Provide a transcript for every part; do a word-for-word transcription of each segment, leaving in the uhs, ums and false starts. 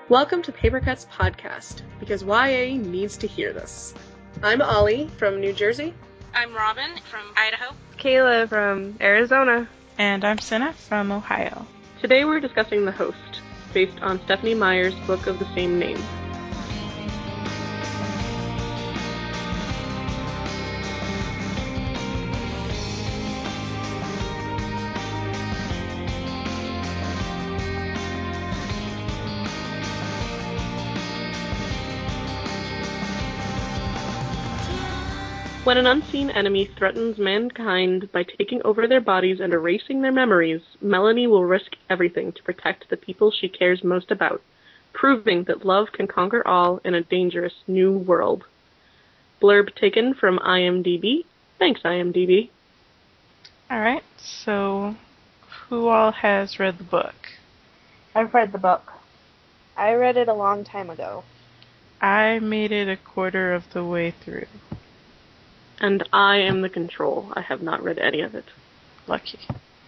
Welcome to Paper Cuts Podcast, because Y A needs to hear this. I'm Ollie from New Jersey. I'm Robin from Idaho. Kayla from Arizona. And I'm Senna from Ohio. Today we're discussing The Host, based on Stephenie Meyer's book of the same name. When an unseen enemy threatens mankind by taking over their bodies and erasing their memories, Melanie will risk everything to protect the people she cares most about, proving that love can conquer all in a dangerous new world. Blurb taken from I M D B. Thanks, I M D B. Alright, so who all has read the book? I've read the book. I read it a long time ago. I made it a quarter of the way through. And I am the control. I have not read any of it. Lucky.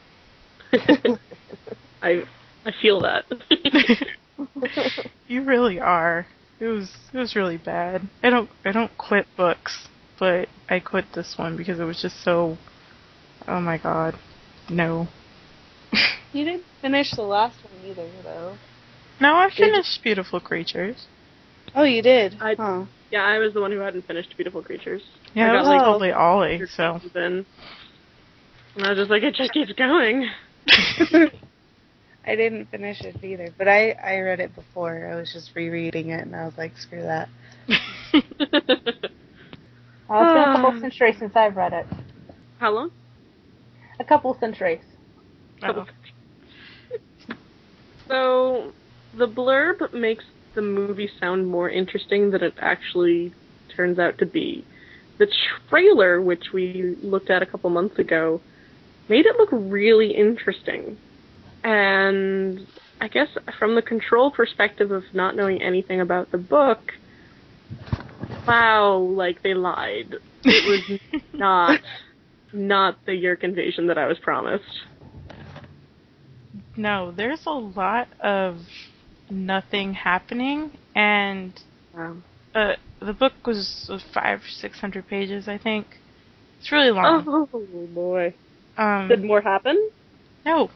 I I feel that. You really are. It was it was really bad. I don't I don't quit books, but I quit this one because it was just so, oh my god, no. You didn't finish the last one either, though. No, I finished Beautiful Creatures. Oh, you did? I, huh. Yeah, I was the one who hadn't finished Beautiful Creatures. Yeah, I it was like only Ollie, so. Then, and I was just like, it just keeps going. I didn't finish it either, but I, I read it before. I was just rereading it, and I was like, screw that. Uh, it's been a couple centuries since I've read it. How long? A couple centuries. Couple So, the blurb makes the movie sound more interesting than it actually turns out to be. The trailer, which we looked at a couple months ago, made it look really interesting. And I guess from the control perspective of not knowing anything about the book, wow, like they lied. It was not not the Yeerk invasion that I was promised. No, there's a lot of nothing happening, and Wow. uh, the book was five, six hundred pages, I think. It's really long. Oh boy! Um, Did more happen? No.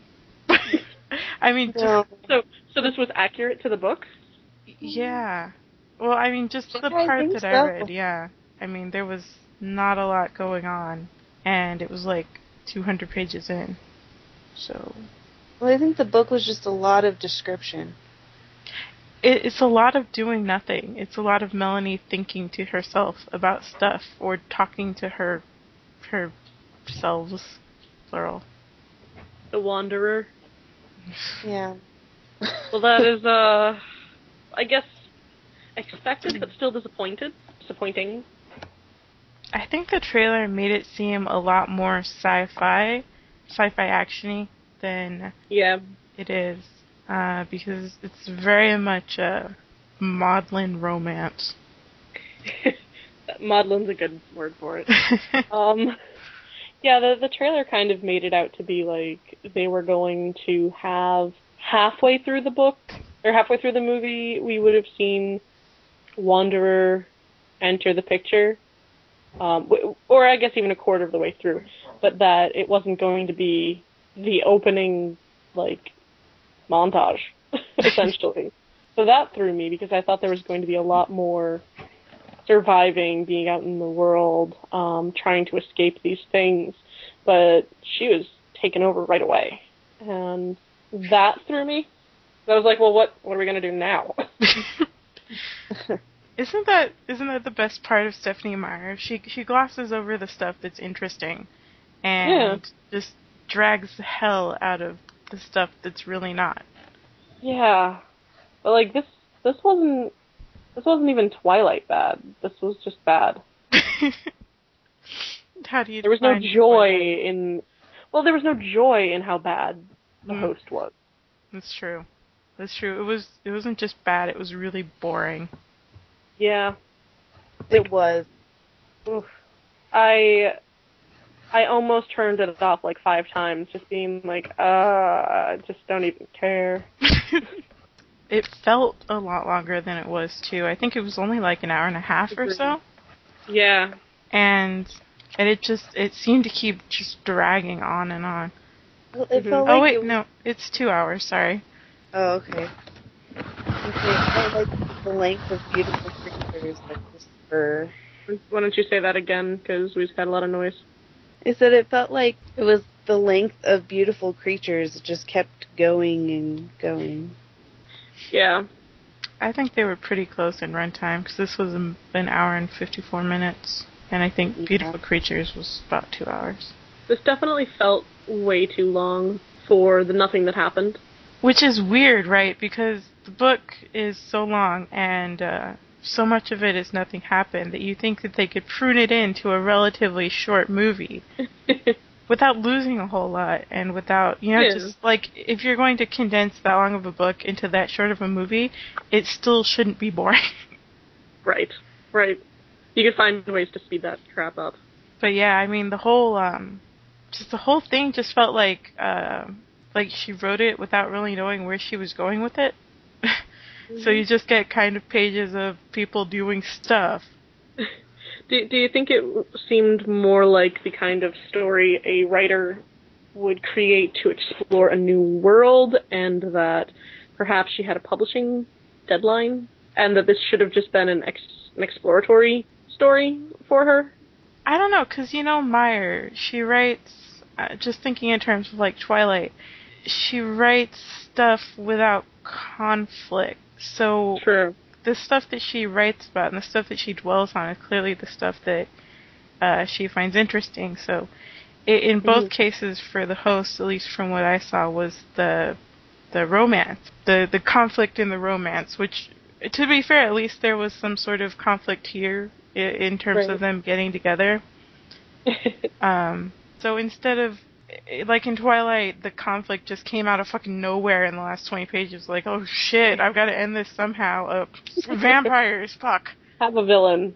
I mean, just, No. So, so this was accurate to the book? yeah. Well, I mean, just the I part think that so. I read, yeah. I mean, there was not a lot going on, and it was like two hundred pages in. So. Well, I think the book was just a lot of description. It, it's a lot of doing nothing. It's a lot of Melanie thinking to herself about stuff, or talking to her, her selves, plural. The Wanderer? Yeah. Well, that is, uh, I guess, expected, but still disappointed. Disappointing. I think the trailer made it seem a lot more sci-fi, sci-fi actiony than Yeah. it is, uh, because it's very much a maudlin romance. Maudlin's a good word for it. um, yeah, the the trailer kind of made it out to be like they were going to have halfway through the book, or halfway through the movie, we would have seen Wanderer enter the picture. Um, w- or I guess even a quarter of the way through, but that it wasn't going to be the opening, like, montage, essentially. So that threw me, because I thought there was going to be a lot more surviving, being out in the world, um, trying to escape these things, but she was taken over right away. And that threw me. I was like, well, what, what are we going to do now? Isn't that isn't that the best part of Stephenie Meyer? She she glosses over the stuff that's interesting, and Yeah. just drags the hell out of the stuff that's really not. Yeah. But, like, this this wasn't this wasn't even Twilight bad. This was just bad. How do you? There was no define joy Twilight? in... Well, there was no joy in how bad the Mm. host was. That's true. That's true. It was. It wasn't just bad. It was really boring. Yeah. It was. Oof. I I almost turned it off like five times, just being like, uh, I just don't even care. it felt a lot longer than it was, too. I think it was only like an hour and a half or so. Yeah. And, and it just, it seemed to keep just dragging on and on. Well, it Mhm. felt Oh, like wait, it was- no, it's two hours, sorry. Oh, okay. Okay, it felt like the length of beautiful creatures, like Whisper. Why don't you say that again? Because we've had a lot of noise. I said it felt like it was the length of beautiful creatures. It just kept going and going. Yeah. I think they were pretty close in runtime, because this was an hour and fifty-four minutes. And I think Yeah. Beautiful Creatures was about two hours. This definitely felt way too long for the nothing that happened. Which is weird, right? Because the book is so long, and uh, so much of it is nothing happened, that you think that they could prune it into a relatively short movie without losing a whole lot, and without, you know, Yeah. just, like, if you're going to condense that long of a book into that short of a movie, it still shouldn't be boring. Right. Right. You could find ways to speed that crap up. But yeah, I mean, the whole, um, just the whole thing just felt like, uh, like she wrote it without really knowing where she was going with it. So you just get kind of pages of people doing stuff. Do, do you think it seemed more like the kind of story a writer would create to explore a new world, and that perhaps she had a publishing deadline, and that this should have just been an, ex, an exploratory story for her? I don't know, because, you know, Meyer, she writes, uh, just thinking in terms of, like, Twilight, she writes stuff without conflict. So Sure. the stuff that she writes about and the stuff that she dwells on is clearly the stuff that uh, she finds interesting. So i in both Mhm. cases for the host, at least from what I saw, was the the romance, the the conflict in the romance, which, to be fair, at least there was some sort of conflict here in, in terms Right. of them getting together. Um, so instead of, like in Twilight, the conflict just came out of fucking nowhere in the last twenty pages. Like, oh shit, I've got to end this somehow. Uh, vampires, fuck. Have a villain.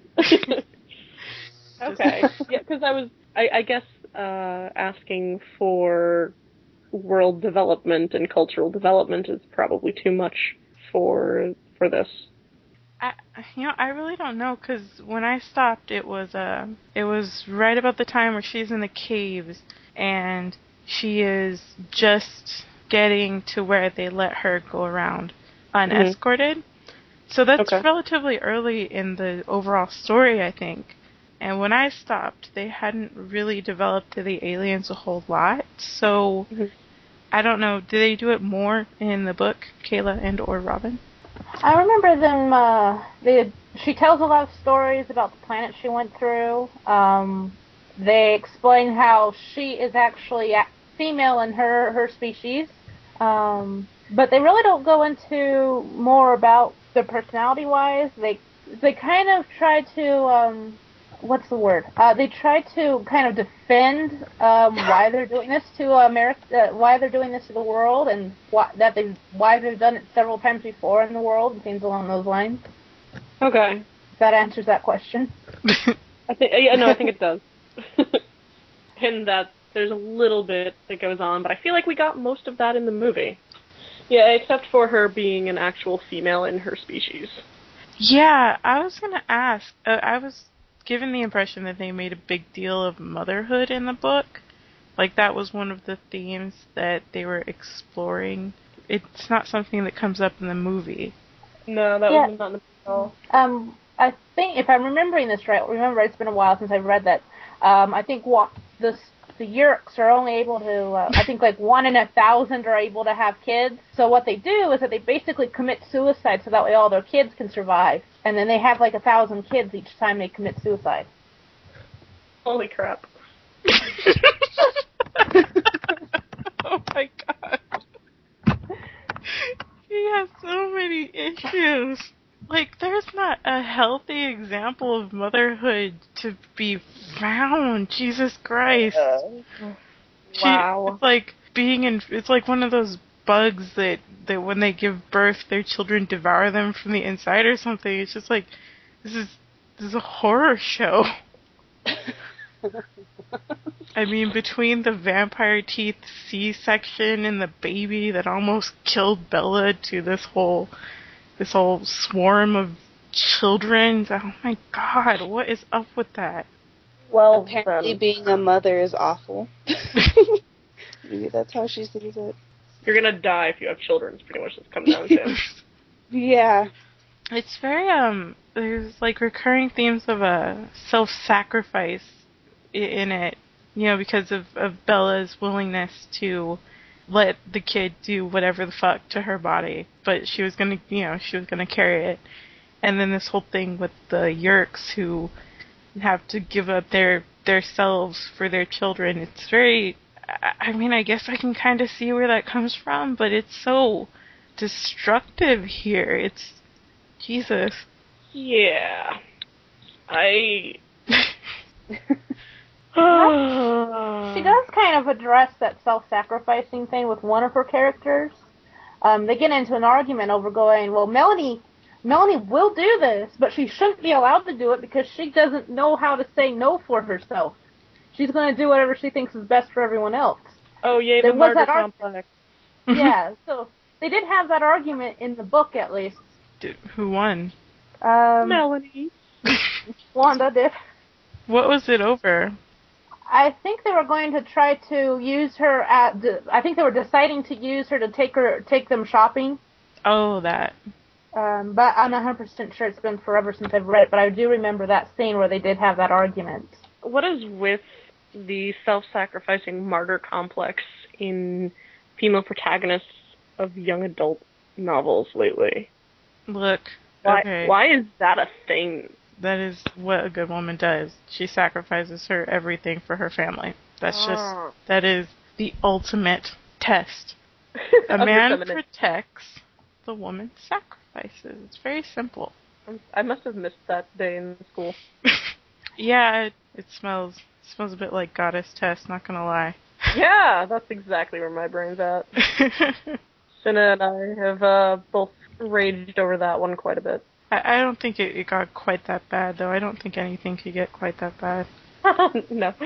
Okay. Yeah, because I was, I, I guess, uh, asking for world development and cultural development is probably too much for for this. I, you know, I really don't know, because when I stopped, it was uh, it was right about the time where she's in the caves, and she is just getting to where they let her go around unescorted. So that's Okay. relatively early in the overall story, I think. And when I stopped, they hadn't really developed the aliens a whole lot. So Mhm. I don't know. Do they do it more in the book, Kayla and or Robin? I remember them. Uh, they she tells a lot of stories about the planet she went through. Um, they explain how she is actually a female in her her species, um, but they really don't go into more about their personality wise. They they kind of try to. Um, What's the word? Uh, they try to kind of defend um, why they're doing this to America, uh, why they're doing this to the world, and why that they why they've done it several times before in the world, and things along those lines. Okay. If that answers that question. I think yeah, no, I think it does. And that there's a little bit that goes on, but I feel like we got most of that in the movie. Yeah, except for her being an actual female in her species. Yeah, I was gonna ask. Uh, I was given the impression that they made a big deal of motherhood in the book. Like that was one of the themes that they were exploring. It's not something that comes up in the movie. No, that Yeah. was not in the movie at all. Um, I think if I'm remembering this right, remember it's been a while since I've read that. Um, I think what the the Yeerks are only able to, uh, I think like one in a thousand are able to have kids. So what they do is that they basically commit suicide so that way all their kids can survive. And then they have like a thousand kids each time they commit suicide. Holy crap. Oh my god. He has so many issues. Like, there's not a healthy example of motherhood to be found. Jesus Christ. She- Wow. It's like being in, it's like one of those bugs that, that when they give birth, their children devour them from the inside or something. It's just like, this is, this is a horror show. I mean, between the vampire teeth C-section and the baby that almost killed Bella to this whole, this whole swarm of children. Oh my god, what is up with that? Well, Apparently then, being a mother is awful. Maybe that's how she sees it. you're gonna die if you have children, is pretty much what's come down to. Yeah. It's very, um, there's like recurring themes of a self-sacrifice i- in it, you know, because of, of Bella's willingness to let the kid do whatever the fuck to her body, but she was gonna, you know, she was gonna carry it. And then this whole thing with the Yerks who have to give up their, their selves for their children. It's very, I, I mean, I guess I can kind of see where that comes from, but it's so destructive here. It's, Jesus. Yeah. I... She does kind of address that self-sacrificing thing with one of her characters. Um, they get into an argument over going, well, Melanie, Melanie will do this, but she shouldn't be allowed to do it because she doesn't know how to say no for herself. She's going to do whatever she thinks is best for everyone else. Oh, yay, There the was martyr that ar- complex. Yeah, so they did have that argument in the book, at least. Dude, who won? Um, Melanie. Wanda did. What was it over? I think they were going to try to use her at. The, I think they were deciding to use her to take her take them shopping. Oh, that. Um, but I'm not one hundred percent sure. It's been forever since I've read it, but I do remember that scene where they did have that argument. What is with the self-sacrificing martyr complex in female protagonists of young adult novels lately? Look. Why, Okay. why is that a thing? That is what a good woman does. She sacrifices her everything for her family. That's Oh. just, that is the ultimate test. A Of your man feminine- protects, the woman sacrifices. It's very simple. I must have missed that day in school. Yeah, it, it smells, it smells a bit like Goddess Test, not gonna lie. Yeah, that's exactly where my brain's at. Cinna and I have uh, both raged over that one quite a bit. I, I don't think it, it got quite that bad, though. I don't think anything could get quite that bad. No.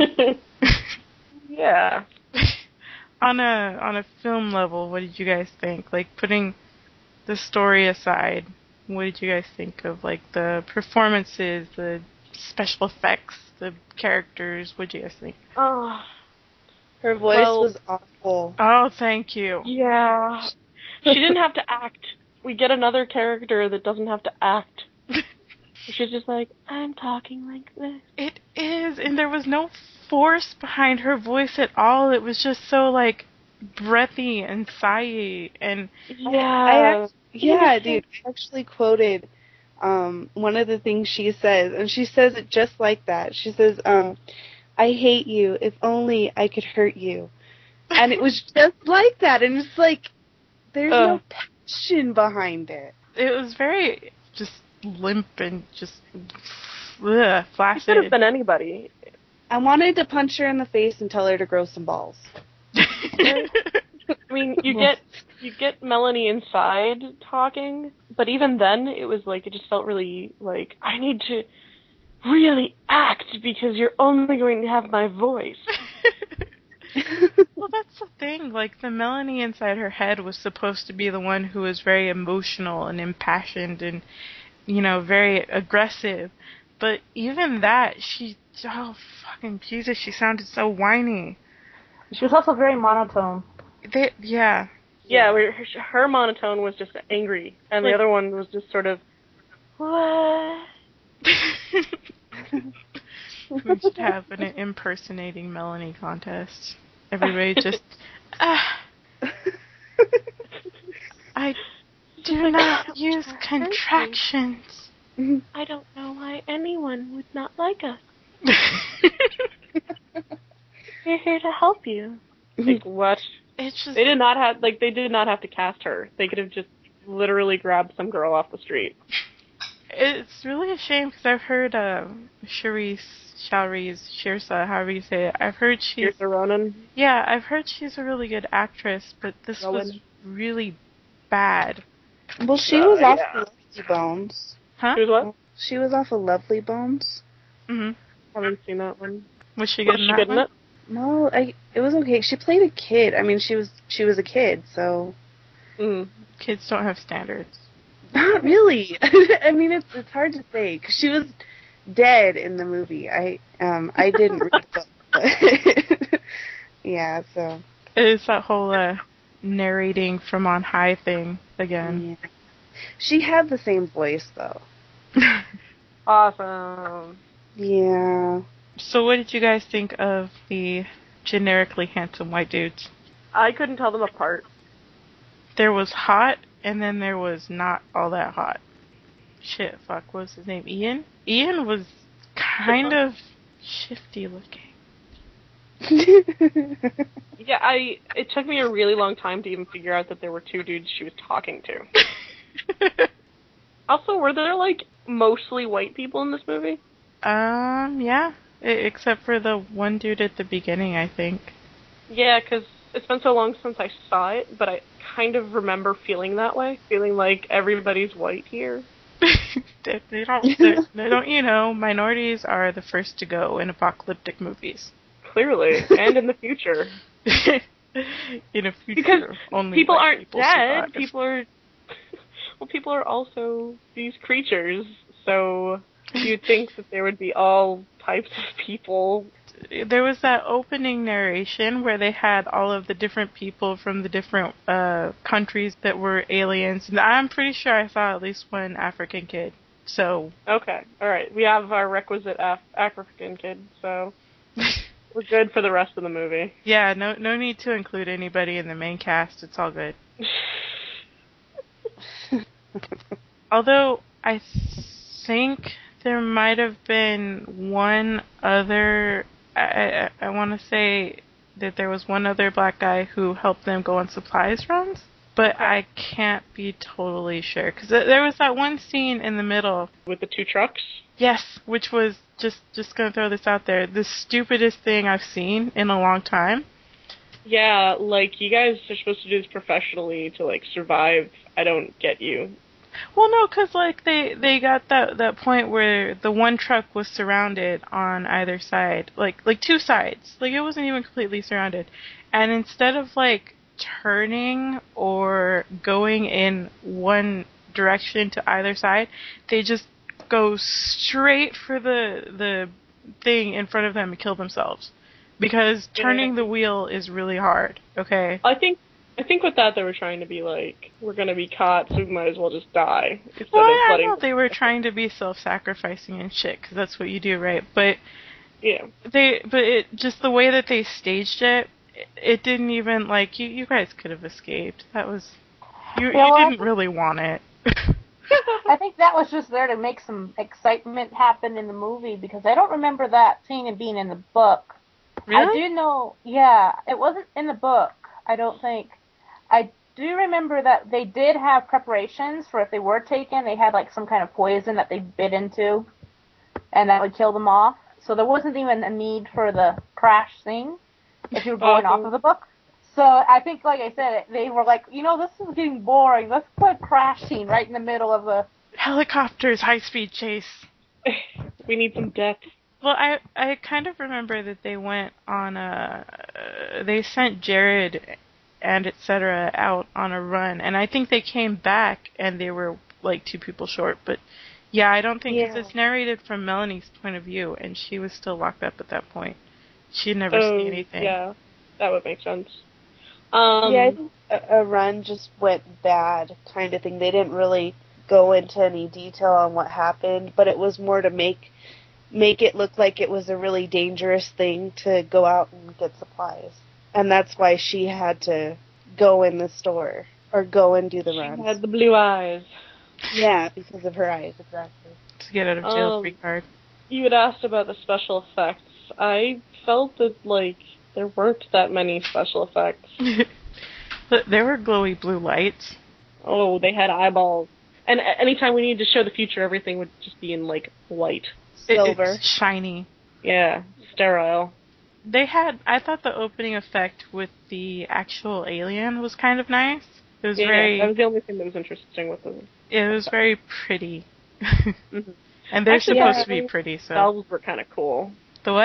Yeah. On a on a film level, what did you guys think? Like, putting the story aside, what did you guys think of, like, the performances, the special effects, the characters? What did you guys think? Oh, Her voice Well- was awful. Oh, thank you. yeah. She didn't have to act. We get another character that doesn't have to act. She's just like, I'm talking like this. It is, and there was no force behind her voice at all. It was just so, like, breathy and sighy, and Yeah. I act- yeah, dude, I actually quoted um, one of the things she says, and she says it just like that. She says, um, I hate you, if only I could hurt you. And it was just like that, and it's like, there's Uh. no passion behind it. it was very just limp and just ugh, She could have flaccid. been anybody. I wanted to punch her in the face and tell her to grow some balls. I mean, you get you get Melanie inside talking, but even then, it was like it just felt really like I need to really act because you're only going to have my voice. Well, that's the thing. Like, the Melanie inside her head was supposed to be the one who was very emotional and impassioned and, you know, very aggressive. But even that, she, oh, fucking Jesus, she sounded so whiny. She was also very monotone. They, yeah. Yeah, where her, her monotone was just angry, and the Like- other one was just sort of, what? We should have an impersonating Melanie contest. Everybody just, ah, I do not use contractions. I don't know why anyone would not like us. We're here to help you. Like, what? It's just, They did not have, like, they did not have to cast her. They could have just literally grabbed some girl off the street. it's really a shame because I've heard uh, Charisse, Charisse, Shirsa, however you say it. I've heard she's, Here's the Ronan. yeah, I've heard she's a really good actress, but this was Rowan. really bad. Well, she Uh, was off yeah. of Lovely Bones. Huh? Here's what? She was off of Lovely Bones. hmm Haven't seen that one. Was she good Was in she that good in one? it? No, I. It was okay. She played a kid. I mean, she was she was a kid, so Mm. Kids don't have standards. not really. I mean, it's it's hard to say because she was dead in the movie. I um I didn't read the book, but yeah. So It's that whole uh, narrating from on high thing again. yeah. She had the same voice though. Awesome. Yeah. So what did you guys think of the generically handsome white dudes? I couldn't tell them apart. There was hot, and then there was not all that hot. Shit, fuck, what was his name? Ian? Ian was kind of shifty looking. Yeah, I. It took me a really long time to even figure out that there were two dudes she was talking to. Also, were there like mostly white people in this movie? um, yeah. I- except for the one dude at the beginning, I think. Yeah, because it's been so long since I saw it, but I kind of remember feeling that way, feeling like everybody's white here. they, they don't, they, they don't, you know, minorities are the first to go in apocalyptic movies. Clearly, and in the future. In a future, Because only people white aren't people dead. survive. People are. Well, people are also these creatures, so you'd think that there would be all types of people. There was that opening narration where they had all of the different people from the different uh, countries that were aliens, and I'm pretty sure I saw at least one African kid. So Okay, all right, we have our requisite Af- African kid, so we're good for the rest of the movie. yeah, no no need to include anybody in the main cast. It's all good. Although I think there might have been one other. I I, I want to say that there was one other black guy who helped them go on supplies runs, but I can't be totally sure because there was that one scene in the middle. With the two trucks. Yes, which was just just gonna throw this out there, the stupidest thing I've seen in a long time. Yeah, like, you guys are supposed to do this professionally to, like, survive. I don't get you. Well, no, because, like, they, they got that, that point where the one truck was surrounded on either side. Like, like two sides. Like, it wasn't even completely surrounded. And instead of, like, turning or going in one direction to either side, they just go straight for the, the thing in front of them and kill themselves. Because turning Yeah. the wheel is really hard, okay? I think I think with that they were trying to be like, we're gonna be caught, so we might as well just die. Instead Well, of yeah, I letting know they were trying to be self-sacrificing and shit, because that's what you do, right? But Yeah. they, but it just the way that they staged it, it, it didn't even like you. You guys could have escaped. That was you. Yeah, you well, didn't really want it. I think that was just there to make some excitement happen in the movie because I don't remember that scene being in the book. I Really? do know, yeah, it wasn't in the book, I don't think. I do remember that they did have preparations for if they were taken, they had like some kind of poison that they bit into, and that would kill them off. So there wasn't even a need for the crash scene if you were going Awesome. off of the book. So I think, like I said, they were like, you know, this is getting boring. Let's put a crash scene right in the middle of the... Helicopters, high-speed chase. We need some depth. Well, I I kind of remember that they went on a uh, they sent Jared and et cetera out on a run, and I think they came back and they were like two people short. But yeah, I don't think 'cause Yeah. it's narrated from Melanie's point of view, and she was still locked up at that point. She had never Oh, seen anything. yeah, that would make sense. Um, yeah, I think a, a run just went bad, kind of thing. They didn't really go into any detail on what happened, but it was more to make make it look like it was a really dangerous thing to go out and get supplies. And that's why she had to go in the store or go and do the she runs. had the blue eyes. Yeah, because of her eyes, exactly. To get out of jail Um, free card. You had asked about the special effects. I felt that, like, there weren't that many special effects. But there were glowy blue lights. Oh, they had eyeballs. And a- anytime we needed to show the future, everything would just be in, like, white. It- Silver. it's shiny. Yeah, sterile. They had, I thought the opening effect with the actual alien was kind of nice. It was Yeah, very, that was the only thing that was interesting with them. it was very pretty. Mhm. And they're Actually, supposed yeah. to be pretty, so. Valves were kind of cool. The what?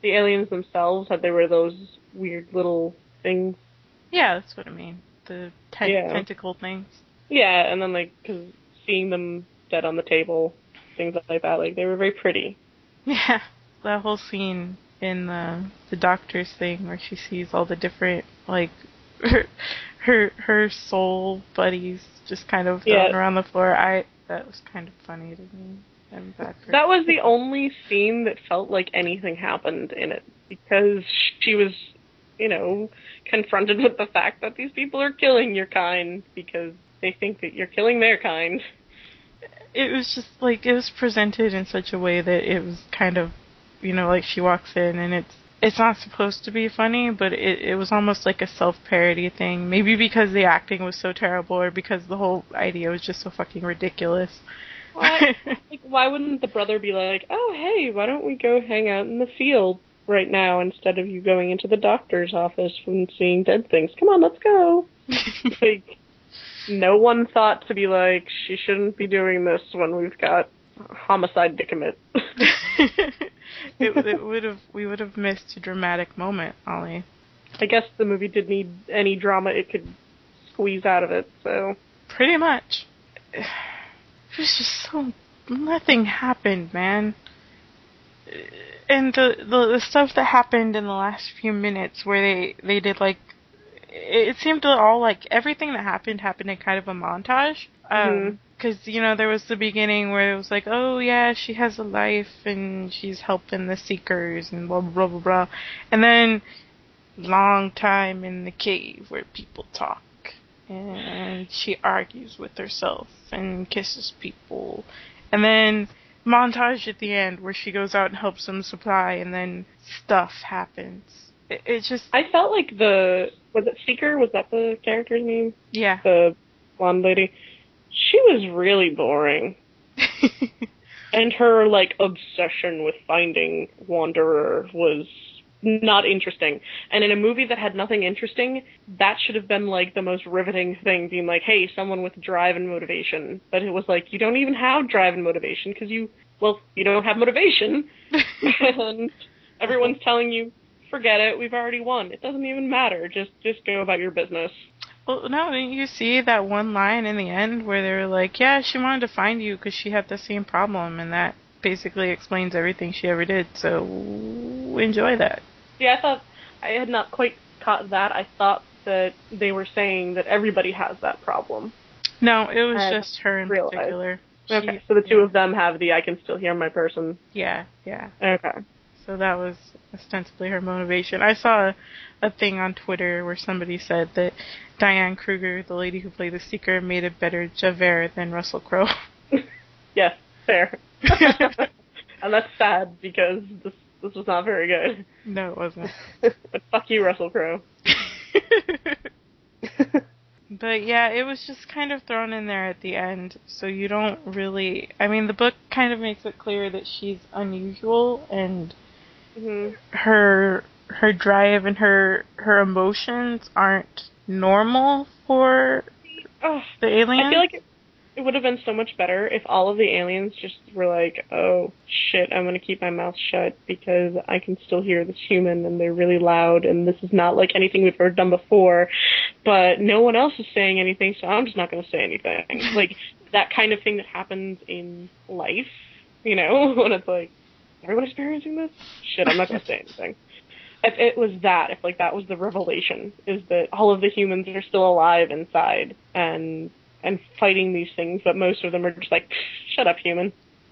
the aliens themselves, that they were those weird little things. Yeah, that's what I mean. The ten- Yeah. tentacle things. Yeah, and then, like, cause seeing them dead on the table, things like that, like, they were very pretty. Yeah, that whole scene in the the doctor's thing where she sees all the different, like, her her, her soul buddies just kind of thrown Yeah. around the floor. I that was kind of funny to me. I'm bad for That was the only scene that felt like anything happened in it, because she was, you know, confronted with the fact that these people are killing your kind because they think that you're killing their kind. It was just like it was presented in such a way that it was kind of, you know, like she walks in and it's it's not supposed to be funny, but it it was almost like a self-parody thing. Maybe because the acting was so terrible, or because the whole idea was just so fucking ridiculous. Why, like, why wouldn't the brother be like, oh, hey, why don't we go hang out in the field right now instead of you going into the doctor's office and seeing dead things? Come on, let's go. Like, no one thought to be like, she shouldn't be doing this when we've got homicide to commit. it it would have we would have missed a dramatic moment, Ollie. I guess the movie did need any drama it could squeeze out of it, so. Pretty much. It was just so nothing happened, man. And the, the the stuff that happened in the last few minutes, where they they did like, it seemed to all like everything that happened happened in kind of a montage. Um, because you know there was the beginning where it was like, oh yeah, she has a life and she's helping the Seekers and blah blah blah blah, and then long time in the cave where people talk. And she argues with herself and kisses people. And then montage at the end where she goes out and helps them supply, and then stuff happens. It, it just... I felt like the... Was it Seeker? Was that the character's name? Yeah. The blonde lady. She was really boring. And her, like, obsession with finding Wanderer was not interesting. And in a movie that had nothing interesting, that should have been like the most riveting thing, being like, hey, someone with drive and motivation. But it was like, you don't even have drive and motivation because you, well, you don't have motivation. And everyone's telling you, forget it, we've already won. It doesn't even matter. Just just go about your business. Well, no, didn't you see that one line in the end where they were like, yeah, she wanted to find you because she had the same problem, and that basically explains everything she ever did, so enjoy that. Yeah, I thought, I had not quite caught that. I thought that they were saying that everybody has that problem. No, it was I just her in realized. particular. Okay, She- so the two yeah. of them have the I can still hear my person. Yeah, yeah. Okay. So that was ostensibly her motivation. I saw a, a thing on Twitter where somebody said that Diane Kruger, the lady who played the Seeker, made a better Javert than Russell Crowe. Yes, fair. And that's sad because this this was not very good. No, it wasn't. But fuck you, Russell Crowe. But yeah, it was just kind of thrown in there at the end, so you don't really... I mean, the book kind of makes it clear that she's unusual, and Mm-hmm. her her drive and her her emotions aren't normal for Oh, the aliens. I feel like it, it would have been so much better if all of the aliens just were like, oh, shit, I'm going to keep my mouth shut because I can still hear this human and they're really loud and this is not like anything we've ever done before, but no one else is saying anything, so I'm just not going to say anything. Like, that kind of thing that happens in life, you know, when it's like, everyone experiencing this? Shit, I'm not going to say anything. If it was that, if like that was the revelation, is that all of the humans are still alive inside and and fighting these things, but most of them are just like, shut up, human.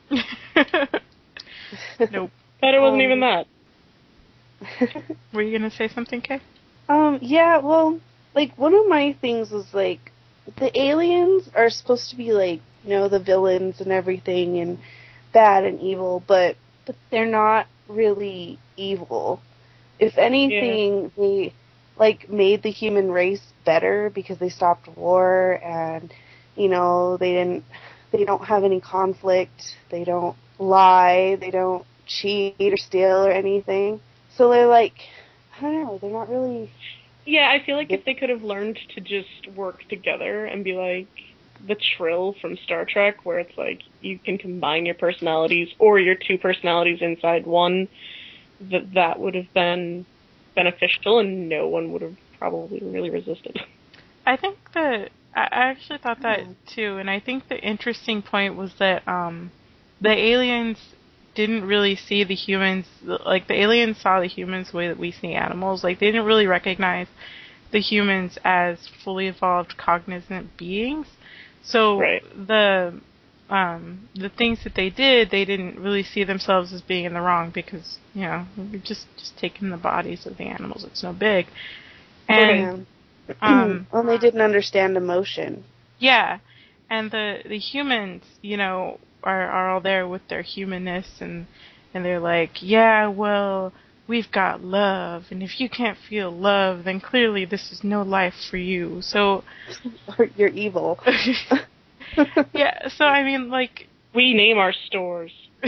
Nope. But it wasn't Um, even that. Were you gonna say something, Kay? Um, yeah, well, like, one of my things was, like, the aliens are supposed to be, like, you know, the villains and everything, and bad and evil, but, but they're not really evil. If anything, yeah. they, like, made the human race better because they stopped war, and, you know, they didn't, they don't have any conflict, they don't lie, they don't cheat or steal or anything. So they're, like, I don't know, they're not really... Yeah, I feel like if they could have learned to just work together and be like the Trill from Star Trek, where it's like you can combine your personalities or your two personalities inside one, that that would have been beneficial, and no one would have probably really resisted. I think that I actually thought that too, and I think the interesting point was that um, the aliens didn't really see the humans, like the aliens saw the humans the way that we see animals. Like they didn't really recognize the humans as fully evolved cognizant beings. So right. the um, the things that they did, they didn't really see themselves as being in the wrong because, you know, you're just, just taking the bodies of the animals. It's no big. And Yeah. um, well, they didn't understand emotion. Yeah, and the the humans, you know, are are all there with their humanness, and and they're like, yeah, well, we've got love, and if you can't feel love, then clearly this is no life for you. So you're evil. Yeah, so I mean, like, we name our stores.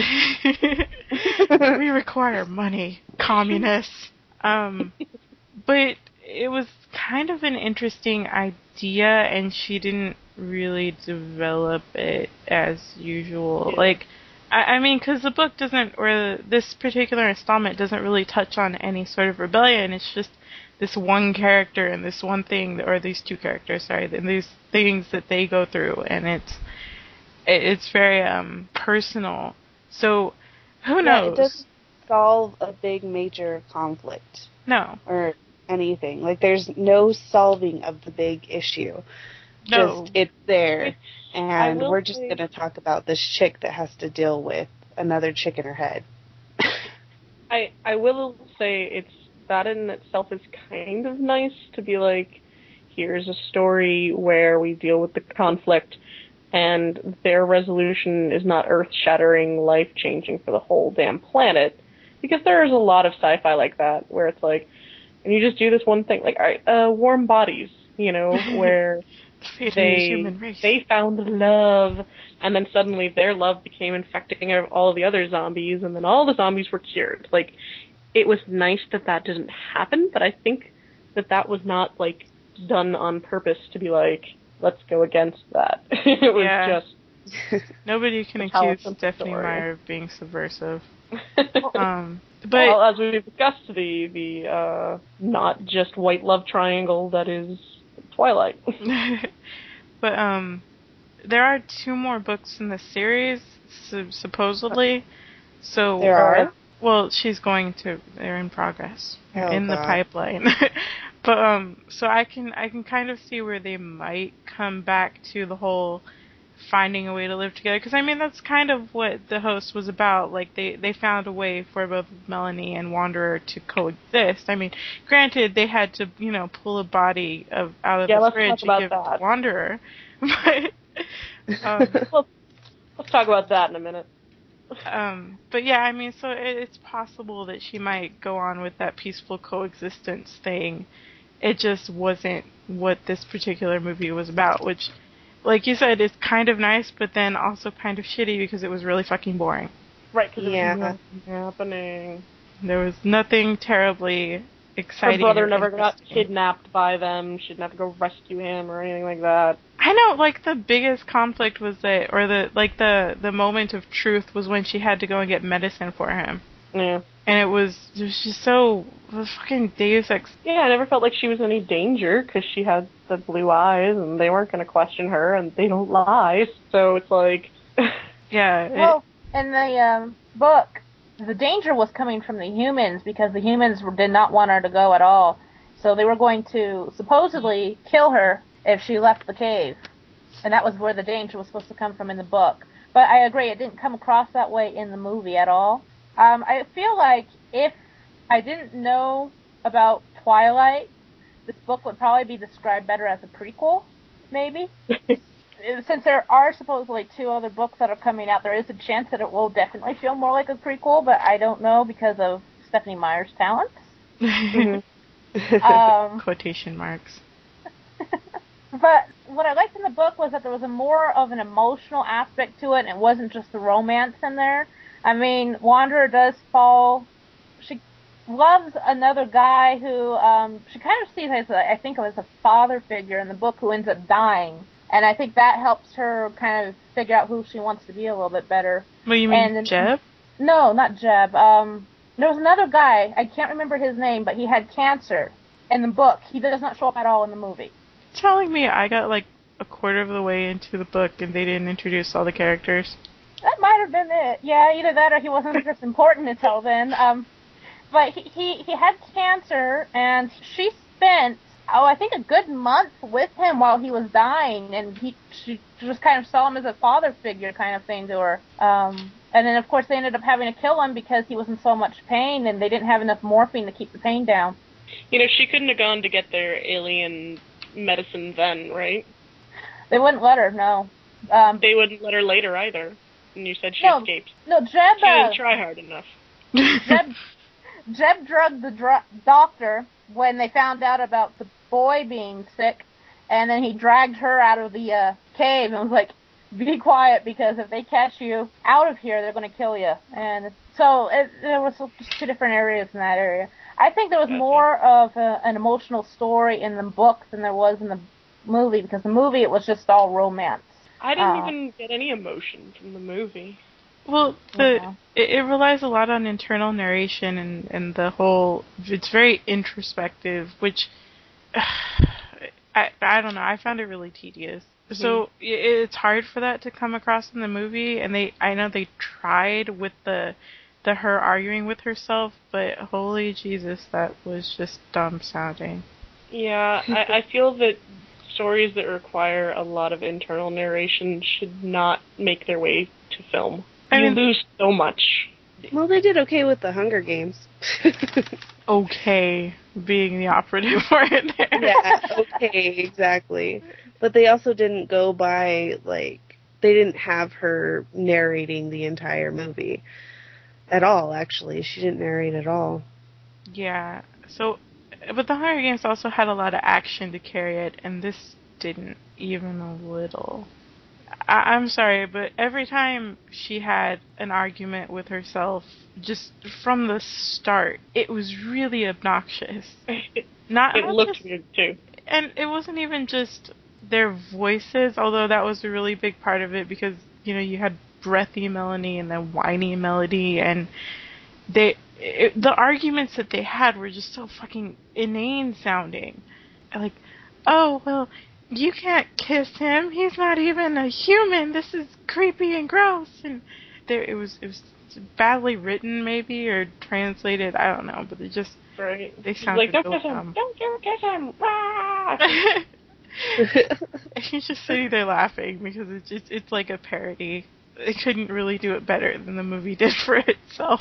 We require money, communists. Um, but it was kind of an interesting idea, and she didn't really develop it as usual. Yeah. Like, I, I mean, because the book doesn't, or this particular installment doesn't really touch on any sort of rebellion. It's just this one character and this one thing, or these two characters, sorry, and these things that they go through, and it's it, it's very um personal. So, who knows? Yeah, it doesn't solve a big major conflict. No. Or anything. Like, there's no solving of the big issue. No. Just, it's there. And will we're just say- going to talk about this chick that has to deal with another chick in her head. I I will say it's that in itself is kind of nice to be like, here's a story where we deal with the conflict and their resolution is not earth-shattering, life-changing for the whole damn planet. Because there is a lot of sci-fi like that where it's like, and you just do this one thing, like, all right, uh, Warm Bodies, you know, where Fate of the they human race. they found love, and then suddenly their love became infecting all the other zombies, and then all the zombies were cured. Like, it was nice that that didn't happen, but I think that that was not, like, done on purpose to be like, let's go against that. It was Yeah. just... Nobody can Tell us accuse some Stephanie story. Meyer of being subversive. Um, but well, as we discussed, the, the uh, not just white love triangle that is Twilight. but um, there are two more books in the series, su- supposedly. So There are? Well, she's going to. They're in progress. They're Oh, in the God. pipeline. But um, so I can I can kind of see where they might come back to the whole finding a way to live together, because I mean that's kind of what The Host was about. Like they they found a way for both Melanie and Wanderer to coexist. I mean, granted they had to, you know, pull a body of out of Yeah, the let's fridge talk and about give it to that. Wanderer, but um, well, let's talk about that in a minute. Um, but yeah, I mean, so it, it's possible that she might go on with that peaceful coexistence thing. It just wasn't what this particular movie was about, which, like you said, is kind of nice, but then also kind of shitty because it was really fucking boring. Right, because Yeah. it was nothing happening. There was nothing terribly exciting. Her brother or never got interesting. kidnapped by them. She didn't have to go rescue him or anything like that. I know, like, the biggest conflict was that, or the, like, the, the moment of truth was when she had to go and get medicine for him. Yeah. And it was, it was just so, it was fucking Deus Ex. Yeah, I never felt like she was in any danger because she had the blue eyes and they weren't going to question her and they don't lie. So it's like... Yeah. It, Well, in the um, book, the danger was coming from the humans because the humans did not want her to go at all. So they were going to supposedly kill her if she left the cave. And that was where the danger was supposed to come from in the book. But I agree, it didn't come across that way in the movie at all. Um, I feel like if I didn't know about Twilight, this book would probably be described better as a prequel, maybe. Since there are supposedly two other books that are coming out, there is a chance that it will definitely feel more like a prequel, but I don't know because of Stephanie Meyer's talents. Um, Quotation marks. But what I liked in the book was that there was a more of an emotional aspect to it, and it wasn't just the romance in there. I mean, Wanderer does fall. She loves another guy who um, she kind of sees as a, I think, as a father figure in the book who ends up dying, and I think that helps her kind of figure out who she wants to be a little bit better. Well, you mean And- Jeb? No, not Jeb. Um, There was another guy, I can't remember his name, but he had cancer in the book. He does not show up at all in the movie. Telling me I got like a quarter of the way into the book and they didn't introduce all the characters. That might have been it. Yeah, either that or he wasn't just important until then. Um, but he, he, he had cancer, and she spent, oh, I think a good month with him while he was dying, and he she just kind of saw him as a father figure kind of thing to her. Um, and then, of course, they ended up having to kill him because he was in so much pain, and they didn't have enough morphine to keep the pain down. You know, she couldn't have gone to get their alien medicine then, right? They wouldn't let her, no. Um, they wouldn't let her later either. And you said she no, escaped. No, Jeb... She didn't uh, try hard enough. Jeb, Jeb drugged the dr- doctor when they found out about the boy being sick, and then he dragged her out of the uh, cave and was like, be quiet, because if they catch you out of here, they're going to kill you. And so it, there was just two different areas in that area. I think there was Gotcha. more of a, an emotional story in the book than there was in the movie, because the movie, it was just all romance. I didn't uh, even get any emotion from the movie. Well, the uh-huh. it, it relies a lot on internal narration and, and the whole, it's very introspective, which, I I don't know, I found it really tedious. Mm-hmm. So it, it's hard for that to come across in the movie, and they I know they tried with the the her arguing with herself, but holy Jesus, that was just dumb sounding. Yeah, I, I feel that stories that require a lot of internal narration should not make their way to film. I you mean, lose so much. Well, they did okay with the Hunger Games. Okay, being the operative word there. Yeah, okay, exactly. But they also didn't go by, like, they didn't have her narrating the entire movie. At all, actually. She didn't narrate at all. Yeah, so, but the Hunger Games also had a lot of action to carry it, and this didn't even a little. I- I'm sorry, but every time she had an argument with herself, just from the start, it was really obnoxious. Not It not looked just, weird, too. And it wasn't even just their voices, although that was a really big part of it, because, you know, you had breathy Melanie and then whiny Melody, and they it, the arguments that they had were just so fucking inane sounding. Like, oh, well, you can't kiss him. He's not even a human. This is creepy and gross. And there, it was it was badly written, maybe, or translated. I don't know, but it just right. They sounded like, don't so kiss him! dumb. Don't you kiss him! Ah! He's just sitting there laughing because it's it's, it's like a parody. They couldn't really do it better than the movie did for itself.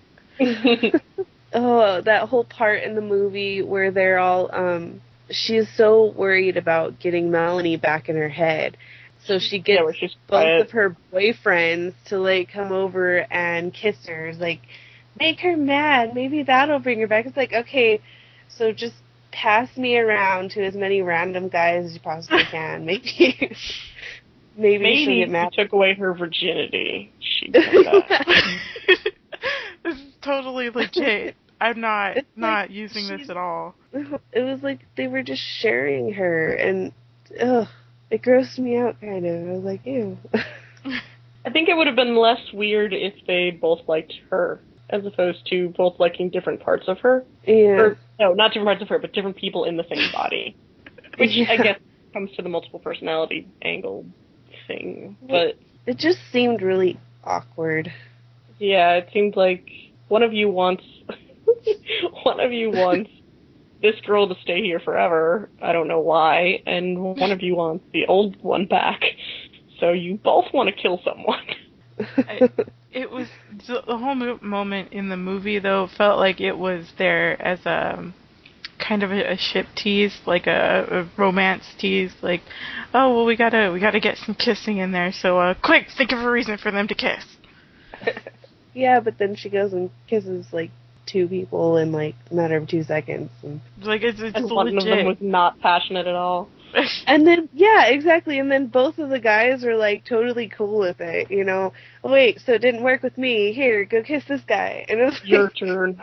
Oh, that whole part in the movie where they're all, um, she's so worried about getting Melanie back in her head. So she gets yeah, both quiet. of her boyfriends to, like, come over and kiss her. Like, make her mad. Maybe that'll bring her back. It's like, okay, so just pass me around to as many random guys as you possibly can. Maybe... Maybe, Maybe she'll if get mad. you took away her virginity, she'd come back. This is totally legit. I'm not It's not like using she's- this at all. It was like they were just sharing her, and ugh, it grossed me out kind of. I was like, ew. I think it would have been less weird if they both liked her, as opposed to both liking different parts of her. Yeah. Or, no, not different parts of her, but different people in the same body. Which, Yeah. I guess, comes to the multiple personality angle thing. But, It just seemed really awkward. yeah, it seemed like one of you wants... one of you wants this girl to stay here forever. I don't know why. And one of you wants the old one back. So you both want to kill someone. I, it was the, the whole mo- moment in the movie, though, felt like it was there as a kind of a, a ship tease, like a, a romance tease. Like, oh well, we gotta we gotta get some kissing in there. So uh, quick, think of a reason for them to kiss. Yeah, but then she goes and kisses, like, two people in, like, a matter of two seconds. And, Like it's it's And one legit. of them was not passionate at all. and then, yeah, exactly. And then both of the guys are, like, totally cool with it, you know. Oh, wait, so it didn't work with me. Here, go kiss this guy. And it was Your like, turn.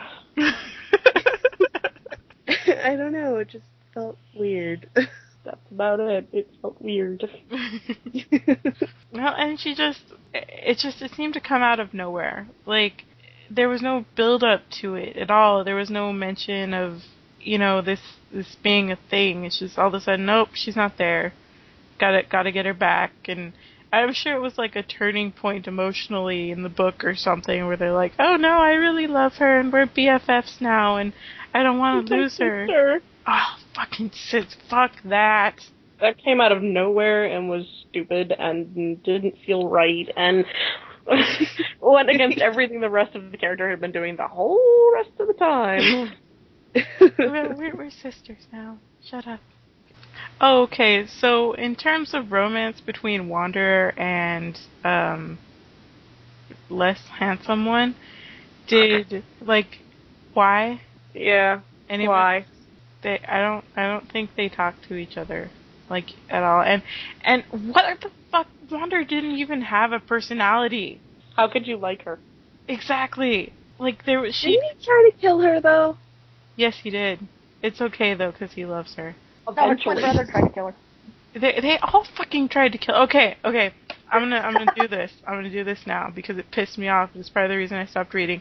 I don't know, it just felt weird. That's about it. It felt weird. Well, and she just, it just, it seemed to come out of nowhere. Like, there was no build up to it at all. There was no mention of, you know, this this being a thing. It's just all of a sudden, nope, she's not there. Gotta gotta get her back. And I'm sure it was like a turning point emotionally in the book or something where they're like, oh no, I really love her and we're B F Fs now and I don't want to lose her. Sister. Oh, fucking sis, fuck that. That came out of nowhere and was stupid and didn't feel right and went against everything the rest of the character had been doing the whole rest of the time. we're, we're, we're sisters now. Shut up. Oh, okay, so in terms of romance between Wanderer and um, less handsome one, did like why? Yeah. Anyway, why? They I don't I don't think they talk to each other like at all. And and what the fuck? Wanderer didn't even have a personality. How could you like her? Exactly. Like there was she. Didn't he try to kill her though? Yes, he did. It's okay though because he loves her. No, her twin brother tried to kill her. They they all fucking tried to kill. Okay, okay. I'm gonna I'm gonna do this. I'm gonna do this now because it pissed me off. It's part of the reason I stopped reading.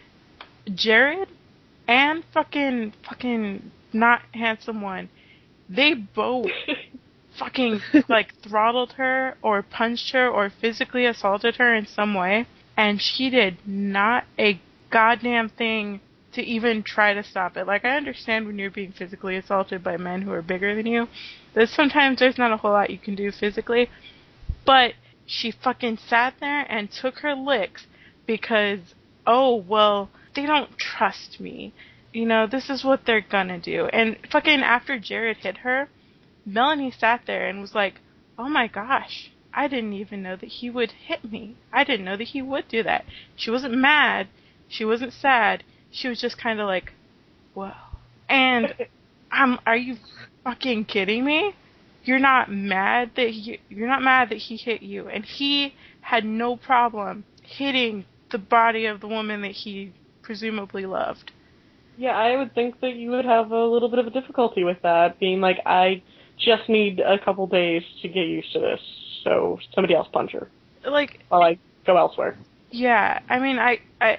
Jared and fucking fucking not handsome one. They both fucking like throttled her or punched her or physically assaulted her in some way, and she did not a goddamn thing to even try to stop it. Like, I understand when you're being physically assaulted by men who are bigger than you, that sometimes there's not a whole lot you can do physically, but she fucking sat there and took her licks because, oh, well, they don't trust me. You know, this is what they're gonna do. And fucking after Jared hit her, Melanie sat there and was like, oh my gosh, I didn't even know that he would hit me. I didn't know that he would do that. She wasn't mad. She wasn't sad. She was just kind of like, whoa. And um, are you fucking kidding me? You're not mad that he, you're not mad that he hit you. And he had no problem hitting the body of the woman that he presumably loved. Yeah, I would think that you would have a little bit of a difficulty with that, being like, I just need a couple days to get used to this, so somebody else punch her. Like, while I go elsewhere. Yeah, I mean, I, I,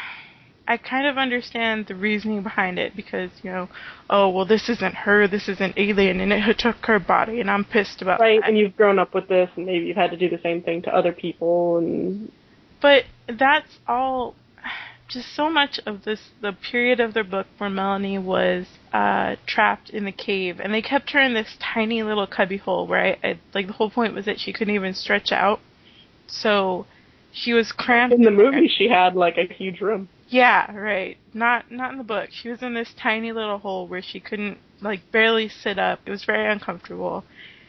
I kind of understand the reasoning behind it, because, you know, oh, well, this isn't her, this is an alien, and it took her body, and I'm pissed about right, that. And you've grown up with this, and maybe you've had to do the same thing to other people, and... But that's all... Just so much of this, the period of their book where Melanie was uh, trapped in the cave, and they kept her in this tiny little cubbyhole where, I, I, like, the whole point was that she couldn't even stretch out, so she was cramped. In the movie, she had, like, a huge room. Yeah, right. Not not in the book. She was in this tiny little hole where she couldn't, like, barely sit up. It was very uncomfortable,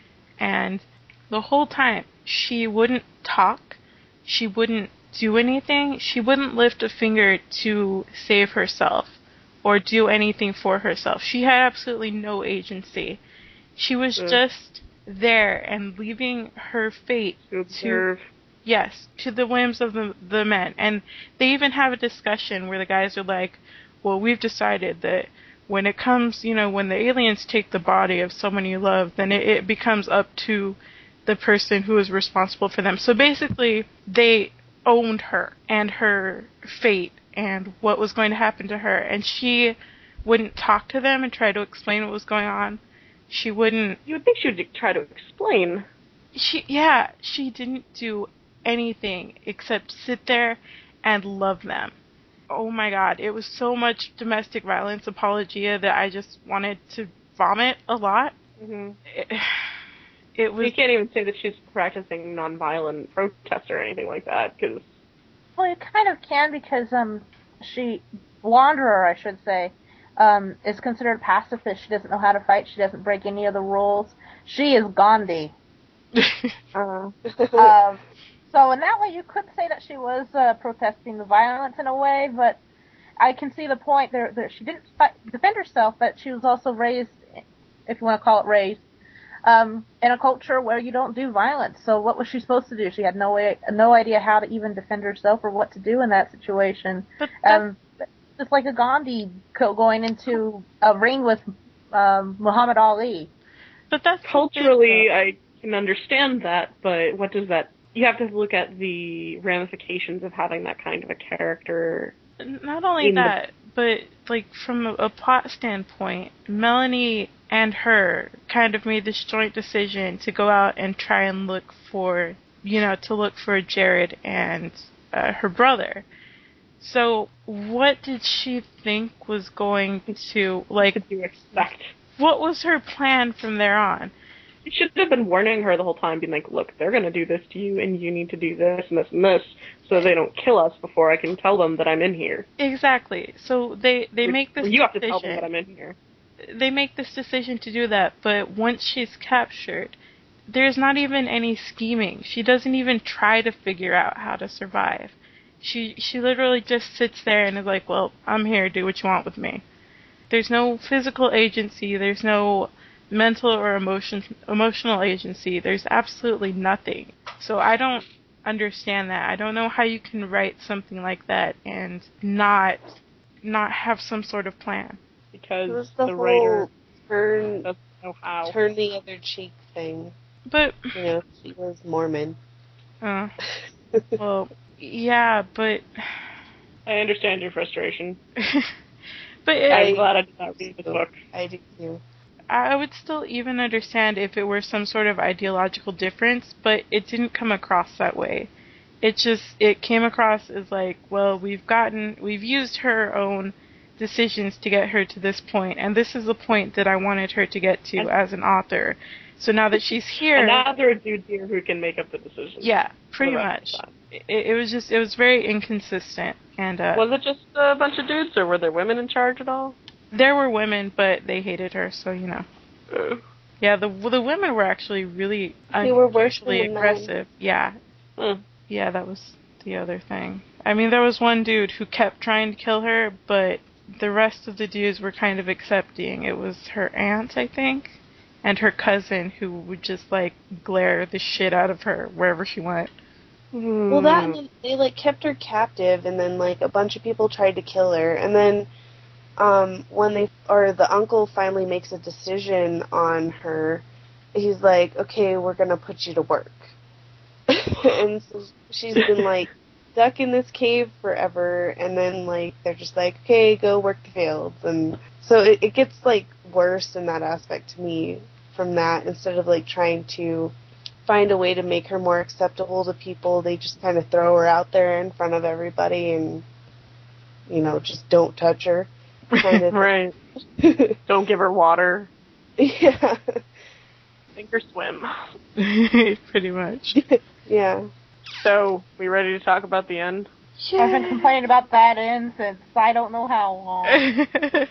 and the whole time, she wouldn't talk, she wouldn't do anything, she wouldn't lift a finger to save herself or do anything for herself. She had absolutely no agency. She was mm. just there and leaving her fate to observe. To, yes, to the whims of the, the men. And they even have a discussion where the guys are like, well, we've decided that when it comes, you know, when the aliens take the body of someone you love, then it, it becomes up to the person who is responsible for them. So basically, they owned her and her fate and what was going to happen to her, and she wouldn't talk to them and try to explain what was going on. She wouldn't... You would think she would try to explain. She, yeah, she didn't do anything except sit there and love them. Oh my god, it was so much domestic violence apologia that I just wanted to vomit a lot. Mm-hmm. It, It was, you can't even say that she's practicing nonviolent protest or anything like that, because... Well, you kind of can, because um, she, Wanderer, I should say, um, is considered a pacifist. She doesn't know how to fight. She doesn't break any of the rules. She is Gandhi. uh, um, so in that way, you could say that she was uh, protesting the violence in a way, but I can see the point there that she didn't fight, defend herself, but she was also raised, if you want to call it raised, Um, in a culture where you don't do violence. So what was she supposed to do? She had no way, no idea how to even defend herself or what to do in that situation. But um, it's like a Gandhi going into a ring with um, Muhammad Ali. But that's culturally, I can understand that, but what does that you have to look at the ramifications of having that kind of a character. Not only that, but like from a, a plot standpoint, Melanie and her kind of made this joint decision to go out and try and look for, you know, to look for Jared and uh, her brother. So what did she think was going to, like, What did you expect? What was her plan from there on? You should have been warning her the whole time, being like, look, they're going to do this to you, and you need to do this and this and this, so they don't kill us before I can tell them that I'm in here. Exactly. So they, they Or, make this or you decision. have to tell them that I'm in here. They make this decision to do that, but once she's captured, there's not even any scheming. She doesn't even try to figure out how to survive. She she literally just sits there and is like, well, I'm here, do what you want with me. There's no physical agency, there's no mental or emotion emotional agency, there's absolutely nothing. So I don't understand that. I don't know how you can write something like that and not not have some sort of plan. Because It was the, the whole writer turn, doesn't know how. turn the other cheek thing. But, You know, she was Mormon. uh, well, yeah, but... I understand your frustration. but it, I'm I- glad I did not read the book. I do too. I would still even understand if it were some sort of ideological difference, but it didn't come across that way. It just, it came across as like, well, we've gotten, we've used her own decisions to get her to this point, and this is the point that I wanted her to get to And- as an author. So now that she's here... And now there are dudes here who can make up the decisions. Yeah, pretty for the much. rest of the time. It, it was just, it was very inconsistent, and uh, Was it just a bunch of dudes, or were there women in charge at all? there were women, but they hated her, so, you know. Uh, Yeah, the the women were actually really They were worse than unusually the men. aggressive. Yeah, hmm. yeah, that was the other thing. I mean, there was one dude who kept trying to kill her, but the rest of the dudes were kind of accepting. It was her aunt, I think, and her cousin who would just, like, glare the shit out of her wherever she went. Well, that and then they like kept her captive, and then like a bunch of people tried to kill her, and then um, when they or the uncle finally makes a decision on her, he's like, "Okay, we're gonna put you to work," and so she's been like stuck in this cave forever, and then like they're just like, "Okay, go work the fields," and so it, it gets like worse in that aspect to me from that instead of like trying to find a way to make her more acceptable to people. They just kind of throw her out there in front of everybody and, you know, just don't touch her. Kind of. Right. Don't give her water. Yeah. Sink or swim. Pretty much. Yeah. So, we ready to talk about the end? I've been complaining about that end since I don't know how long.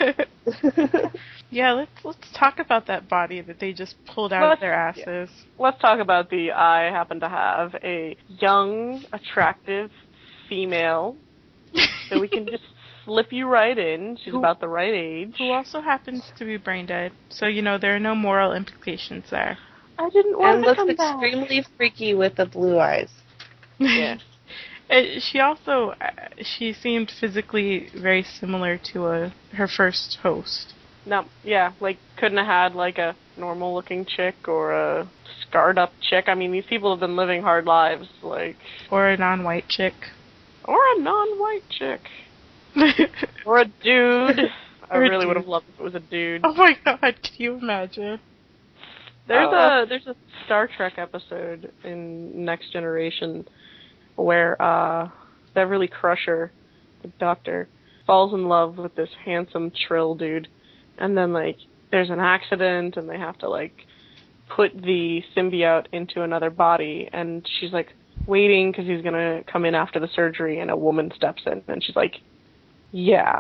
Yeah, let's let's talk about that body that they just pulled out Let's- of their asses. Let's talk about the I happen to have a young, attractive female that we can just slip you right in. She's Who- about the right age. Who also happens to be brain dead, so you know there are no moral implications there. I didn't And want to looks come back. extremely freaky with the blue eyes. Yeah. Uh, she also uh, she seemed physically very similar to a her first host. No, yeah, like, couldn't have had, like, a normal-looking chick or a scarred-up chick. I mean, these people have been living hard lives, like... Or a non-white chick. Or a non-white chick. Or a dude. I Or a really dude. would have loved if it was a dude. Oh my god, can you imagine? There's Uh. a there's a Star Trek episode in Next Generation where uh, Beverly Crusher, the doctor, falls in love with this handsome Trill dude, and then like there's an accident and they have to like put the symbiote into another body, and she's like waiting because he's gonna come in after the surgery, and a woman steps in and she's like, yeah,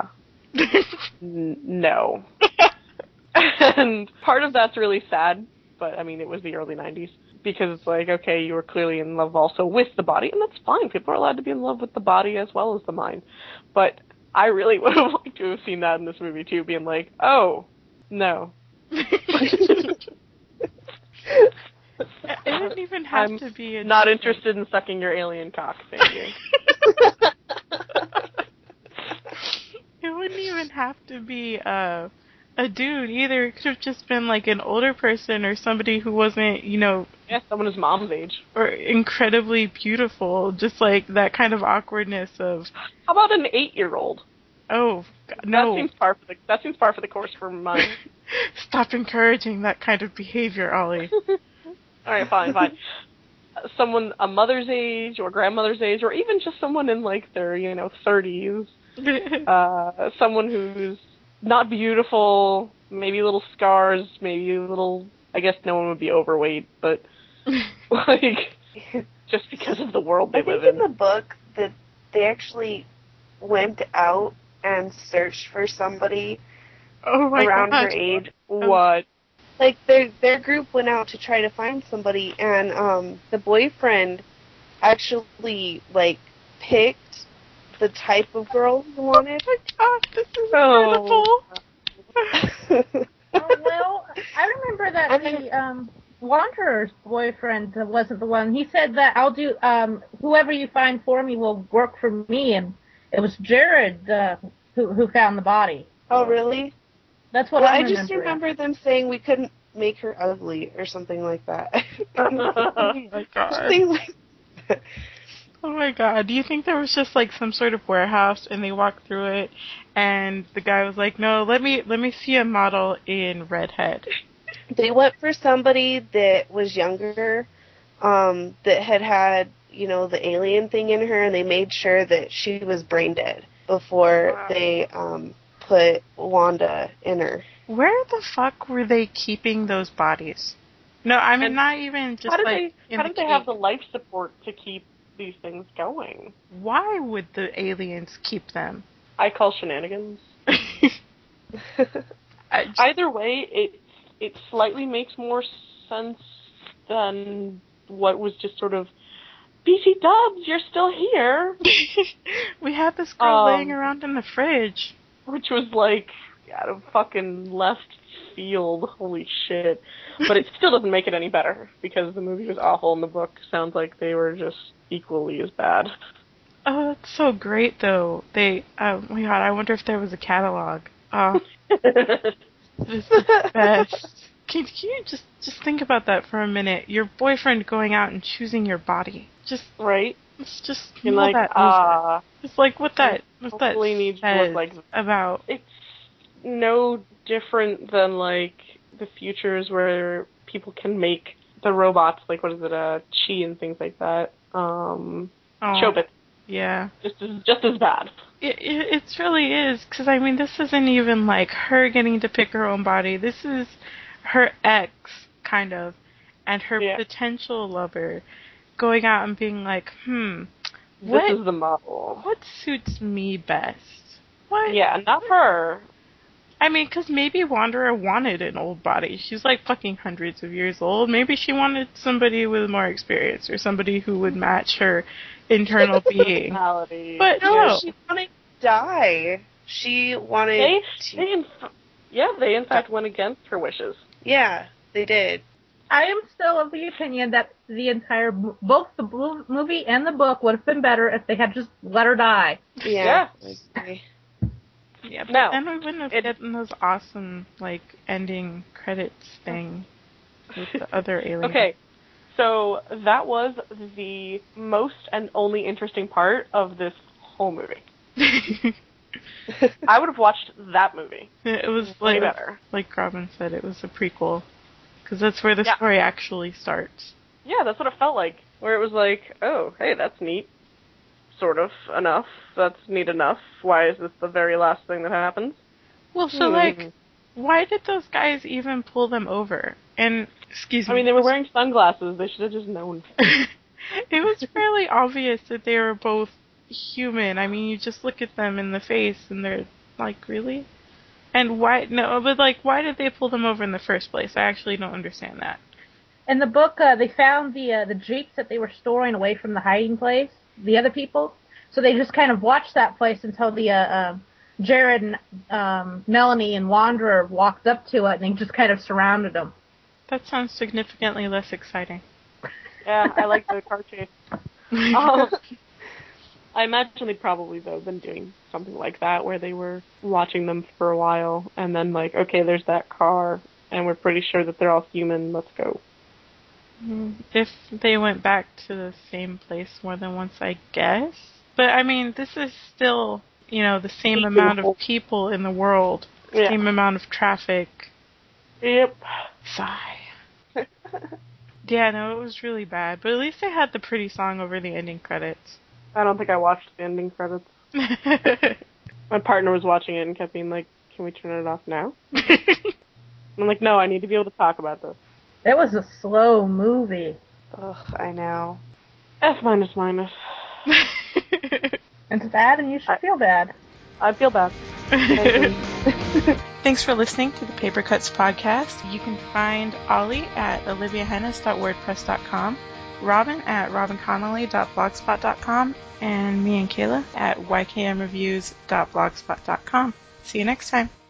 n- no. And part of that's really sad, but I mean, it was the early nineties. Because it's like, okay, you were clearly in love also with the body, and that's fine. People are allowed to be in love with the body as well as the mind. But I really would have liked to have seen that in this movie, too, being like, oh, no. It didn't even have I'm to be a Not different- interested in sucking your alien cock, thank you. It wouldn't even have to be uh a dude either. It could have just been like an older person or somebody who wasn't, you know, Yeah, someone his mom's age. or incredibly beautiful. Just like that kind of awkwardness of, How about an eight-year-old? oh, God, no. That seems par for the that seems par for the course for mine. Stop encouraging that kind of behavior, Ollie. All right, fine, fine. Uh, Someone a mother's age or grandmother's age, or even just someone in like their you know thirties. Uh, someone who's not beautiful, maybe little scars, maybe a little. I guess no one would be overweight, but like just because of the world they I live think in. in the book that they actually went out and searched for somebody Oh my around God. her age. What? Like their their group went out to try to find somebody, and um, the boyfriend actually like picked the type of girl he wanted. Oh my God, this is Oh. incredible. Oh, well, I remember that I mean- the um, Wanderer's boyfriend wasn't the one. He said that I'll do um, whoever you find for me will work for me, and it was Jared uh, who who found the body. Oh, really? That's what Well, I I remember. just remember them saying we couldn't make her ugly or something like that. Oh my God. Something like that. Oh my God. Do you think there was just like some sort of warehouse and they walked through it and the guy was like, no, let me let me see a model in redhead. They went for somebody that was younger, um, that had had, you know, the alien thing in her, and they made sure that she was brain dead before Wow. they um, put Wanda in her. Where the fuck were they keeping those bodies? No, I mean And not even just How did like they? in How the did they have the cave. life support to keep these things going? Why would the aliens keep them? I call shenanigans. I just- Either way, it it slightly makes more sense than what was just sort of, B T Dubs, you're still here, we had this girl Um, laying around in the fridge. which was like out of fucking left field. Holy shit! But it still doesn't make it any better because the movie was awful and the book sounds like they were just equally as bad. Oh, that's so great though. They, oh my God, I wonder if there was a catalog. Oh, it's the best. Can, can you just just think about that for a minute? Your boyfriend going out and choosing your body. Just Right? let's just And mull like, that over. ah, It's like what that what that hopefully needs to says look like about. it's no different than like the futures where people can make the robots, like what is it, uh, Chi and things like that. Um, Oh, Chobit, yeah. just as just as bad. It, it it really is, because I mean, this isn't even like her getting to pick her own body. This is her ex, kind of, and her Yeah. potential lover going out and being like, hmm, what This is the model. what suits me best? What? Yeah, not her. I mean, because maybe Wanderer wanted an old body. She's like fucking hundreds of years old. Maybe she wanted somebody with more experience or somebody who would match her internal being. Personality. But No, no. she wanted to die. She wanted They, to. they in, yeah, they in fact went against her wishes. Yeah, they did. I am still of the opinion that the entire, both the blue movie and the book would have been better if they had just let her die. Yeah. I agree. Yeah, but No. then we wouldn't have It- gotten those awesome, like, ending credits thing with the other aliens. Okay, so that was the most and only interesting part of this whole movie. I would have watched that movie. It was Way like, better. like Robin said, it was a prequel. Because that's where the Yeah. story actually starts. Yeah, that's what it felt like. Where it was like, oh, hey, that's neat. Sort of. Enough. That's neat enough. Why is this the very last thing that happens? Well, so, Hmm. like, why did those guys even pull them over? And, excuse me. I mean, they were wearing sunglasses. They should have just known. It was fairly obvious that they were both human. I mean, you just look at them in the face and they're like, really? And why, no, but like, why did they pull them over in the first place? I actually don't understand that. In the book, uh, they found the uh, the jeeps that they were storing away from the hiding place, the other people. So they just kind of watched that place until the uh, uh, Jared, and, um, Melanie, and Wanderer walked up to it, and they just kind of surrounded them. That sounds significantly less exciting. Yeah, I like the car chase. Um, I imagine they probably, though, been doing something like that, where they were watching them for a while, and then, like, okay, there's that car, and we're pretty sure that they're all human, let's go. If they went back to the same place more than once, I guess. But, I mean, this is still, you know, the same amount of people in the world, Yeah. same amount of traffic. Yep. Sigh. Yeah, no, it was really bad. But at least they had the pretty song over the ending credits. I don't think I watched the ending credits. My partner was watching it and kept being like, can we turn it off now? I'm like, no, I need to be able to talk about this. It was a slow movie. Ugh, I know. F minus minus. It's bad, and you should I- feel bad. I feel bad. Thanks for listening to the Paper Cuts podcast. You can find Ollie at olivia hennis dot wordpress dot com, Robin at robin connolly dot blogspot dot com, and me and Kayla at y k m reviews dot blogspot dot com. See you next time.